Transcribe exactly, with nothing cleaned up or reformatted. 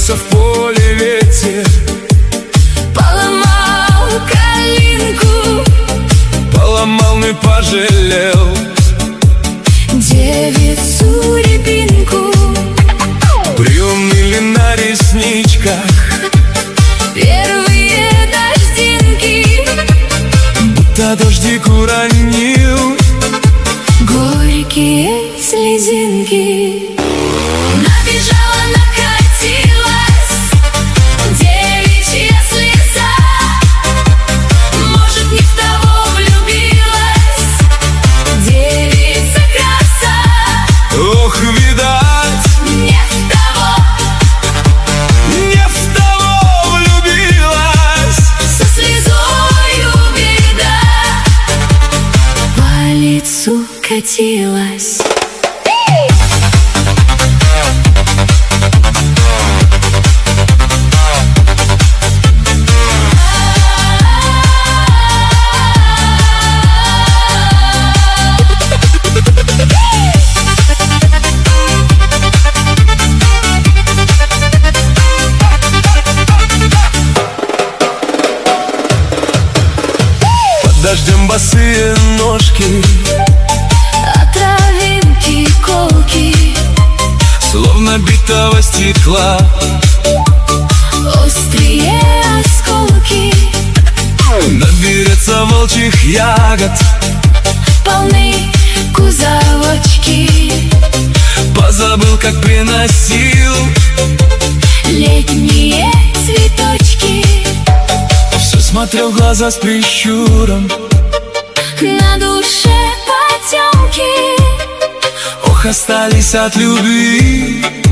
разбился в поле ветер, поломал калинку, поломал, не пожалел девицу рябинку. Приуныли на ресничках Первые дождинки, будто дождик уронил горькие слезинки. Набежала, накатилась девичья слеза. Может, не в того влюбилась девица краса. Ох, видать, Не в того, не в того влюбилась. со слезою беда по лицу катилась. Дождем босые ножки, А травинки колки, словно битого стекла, острые осколки, наберется волчьих ягод, полны кузовочки. позабыл, как приносил Летние цветочки, все смотрел в глаза с прищуром. на душе потемки, Ох, остались от любви